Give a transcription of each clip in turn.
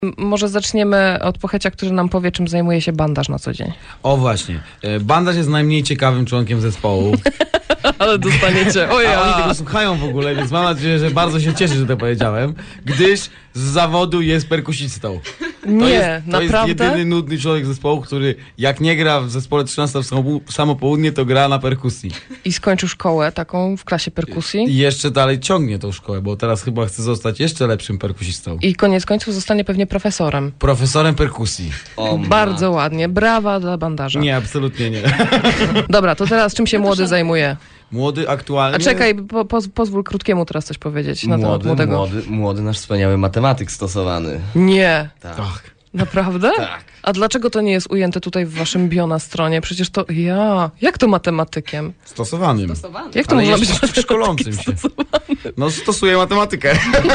Może zaczniemy od Pochecia, który nam powie, czym zajmuje się bandaż na co dzień. O właśnie. Bandaż jest najmniej ciekawym członkiem zespołu. Ale dostaniecie. A oni tego słuchają w ogóle, więc mam nadzieję, że bardzo się cieszę, że to powiedziałem, gdyż z zawodu jest perkusistą. Nie, to naprawdę? jest jedyny nudny człowiek zespołu, który jak nie gra w zespole 13 w samo południe, to gra na perkusji. I skończył szkołę taką w klasie perkusji. I jeszcze dalej ciągnie tą szkołę, bo teraz chyba chce zostać jeszcze lepszym perkusistą. I koniec końców zostanie pewnie profesorem. Profesorem perkusji. Bardzo ładnie. Brawa dla bandaża. Nie, absolutnie nie. Dobra, to teraz czym się młody zajmuje? Młody aktualnie... A czekaj, pozwól Krótkiemu teraz coś powiedzieć na temat młodego. Młody nasz wspaniały matematyk stosowany. Nie. Tak. Naprawdę? Tak. A dlaczego to nie jest ujęte tutaj w waszym bio na stronie? Przecież to jak to matematykiem? Stosowanym. Jak to Ale można być jeszcze szkolącym się. No stosuję matematykę.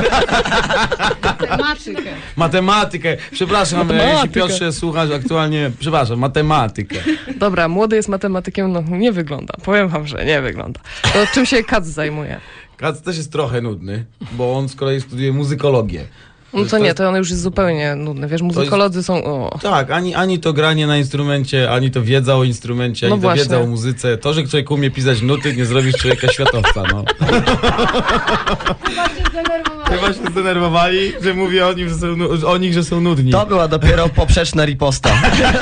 Matematykę. Przepraszam, jeśli Piotrze słuchasz aktualnie, przepraszam, matematykę. Dobra, młody jest matematykiem, no nie wygląda. Powiem wam, że nie wygląda. To czym się Kac zajmuje? Kac też jest trochę nudny, bo on z kolei studiuje muzykologię. No to nie, to on już jest zupełnie nudny. Wiesz, muzykolodzy są... Tak, ani to granie na instrumencie, ani to wiedza o instrumencie, ani to wiedza o muzyce. To, że człowiek umie pisać nuty, nie zrobi z człowieka światowca, no. Chyba się zdenerwowali, że mówię o nich, że są nudni. To była dopiero poprzeczna riposta.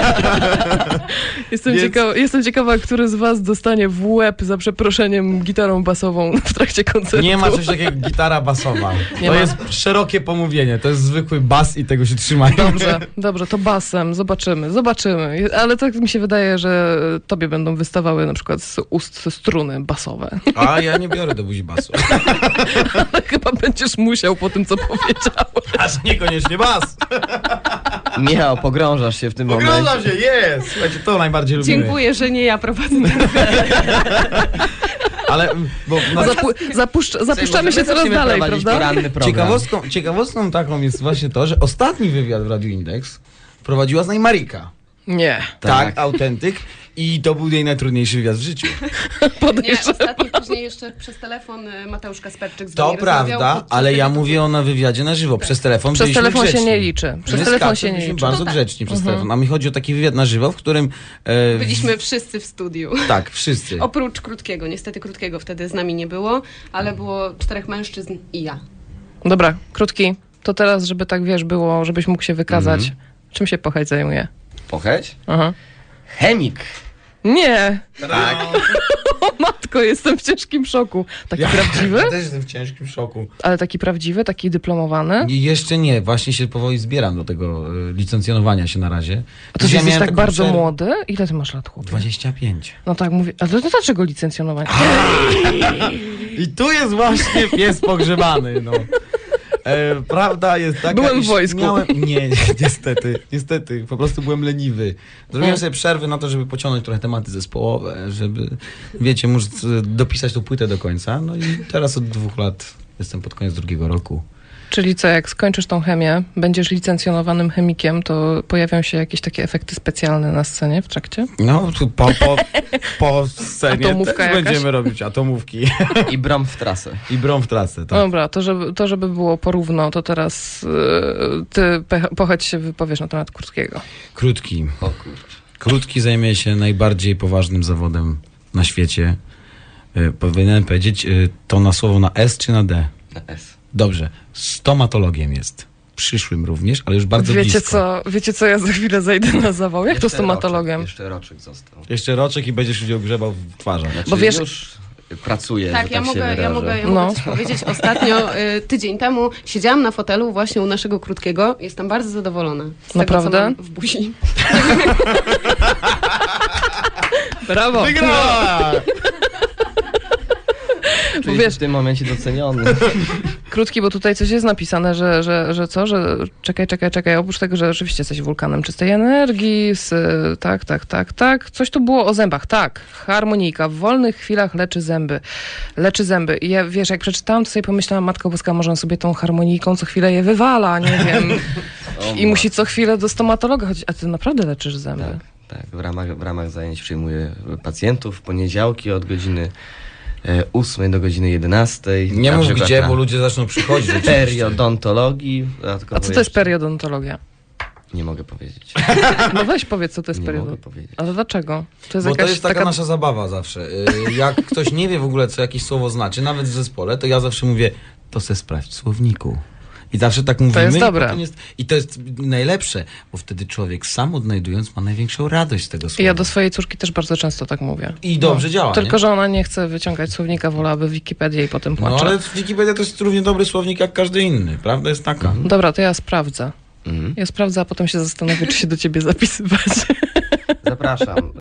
Jestem ciekawa, który z was dostanie w łeb, za przeproszeniem, gitarą basową w trakcie koncertu. Nie ma coś takiego jak gitara basowa. To jest szerokie pomówienie, to jest zwykły bas i tego się trzymaj. Dobrze, to basem, zobaczymy. Ale tak mi się wydaje, że tobie będą wystawały na przykład z ust struny basowe. A ja nie biorę do buzi basu. Ale chyba będziesz musiał po tym, co powiedziałem. Aż niekoniecznie bas. Michał, pogrążasz się w tym momencie. Pogrążam się, jest! Słuchajcie, to najbardziej lubimy. Dziękuję, że nie ja prowadzę. Ale, bo zapuszczamy się coraz dalej, prawda? Ciekawostką taką jest właśnie to, że ostatni wywiad w Radiu Indeks prowadziła z nami Marika. Nie. Tak, autentyk. I to był jej najtrudniejszy wywiad w życiu. Nie, ostatni później jeszcze przez telefon Mateusz Kasperczyk z To prawda, ale ja mówię na wywiadzie na żywo. Przez telefon Przez telefon grzeczni. się nie liczy. Przez telefon się nie liczy. Bardzo grzeczni przez telefon. A mi chodzi o taki wywiad na żywo, w którym... Byliśmy wszyscy w studiu. Tak, wszyscy. Oprócz Krótkiego. Niestety Krótkiego wtedy z nami nie było, ale było 4 mężczyzn i ja. Dobra, Krótki. To teraz, żeby tak wiesz było, żebyś mógł się wykazać. Czym się Pocheć zajmuje? Pocheć? Aha. Chemik. Nie! Tak. O matko, jestem w ciężkim szoku. Taki prawdziwy? Ja też jestem w ciężkim szoku. Ale taki prawdziwy, taki dyplomowany? Jeszcze nie, właśnie się powoli zbieram do tego licencjonowania się na razie. A to jesteś tak bardzo młody? Ile ty masz lat, chłopie? 25. No tak, mówię. Ale to dlaczego licencjonowanie? I tu jest właśnie pies pogrzebany, no. Prawda jest taka, byłem w wojsku. Nie, niestety, po prostu byłem leniwy. Zrobiłem sobie przerwy na to, żeby pociągnąć trochę tematy zespołowe, żeby, wiecie, móc dopisać tą płytę do końca. No i teraz od 2 lat jestem pod koniec 2 roku. Czyli co, jak skończysz tą chemię, będziesz licencjonowanym chemikiem, to pojawią się jakieś takie efekty specjalne na scenie w trakcie? No, tu po scenie atomówka też jakaś? będziemy robić atomówki. I brom w trasę. I brom w trasę, tak. Dobra, to żeby było porówno, to teraz ty, Pocheć, się wypowiesz na temat Krótkiego. Krótki. O kurczę. Krótki zajmuje się najbardziej poważnym zawodem na świecie. Powinienem powiedzieć to na słowo na S czy na D? Na S. Dobrze. Stomatologiem jest. Przyszłym również, ale już bardzo blisko. Wiecie co, ja za chwilę zejdę na zawał. Jak to stomatologiem? Jeszcze roczek został. Jeszcze roczek i będziesz ludziom grzebał w twarzach. Znaczy, bo wiesz, już pracuję, Tak, że ja tak się wyrażę. mogę coś powiedzieć. Ostatnio, tydzień temu, siedziałam na fotelu właśnie u naszego Krótkiego. Jestem bardzo zadowolona z naprawdę? tego, co mam w buzi. Brawo! Wygrała! Czuję się w tym momencie doceniony. Krótki, bo tutaj coś jest napisane, że co? Że czekaj. Oprócz tego, że rzeczywiście jesteś wulkanem czystej energii, tak. Coś tu było o zębach. Tak, harmonika. W wolnych chwilach leczy zęby. I ja, wiesz, jak przeczytałam, to sobie pomyślałam, Matko Boska, może on sobie tą harmoniką co chwilę je wywala, nie wiem. I musi co chwilę do stomatologa chodzić. A ty naprawdę leczysz zęby? Tak. W ramach zajęć przyjmuję pacjentów w poniedziałki od godziny 8 do godziny 11. Nie Na mów przykład gdzie, na bo ludzie zaczną przychodzić. oczywiście. periodontologii. A co to jest periodontologia? Nie mogę powiedzieć. No weź powiedz, co to jest Nie mogę periodontologia. powiedzieć. Ale dlaczego? To jest Bo jakaś to jest taka taka... nasza zabawa zawsze. Jak ktoś nie wie w ogóle, co jakieś słowo znaczy, nawet w zespole, to ja zawsze mówię, to se sprawdź w słowniku. I zawsze tak mówimy. jest i dobre. potem I to jest najlepsze, bo wtedy człowiek sam odnajdując ma największą radość z tego słowa. Ja do swojej córki też bardzo często tak mówię. I dobrze działa, Tylko, nie? że ona nie chce wyciągać słownika, wolałaby Wikipedię i potem No płacze. ale Wikipedia to jest równie dobry słownik jak każdy inny. Prawda jest taka. Dobra, to ja sprawdzę. Mhm. Ja sprawdzę, a potem się zastanowię, czy się do ciebie zapisywać. Zapraszam.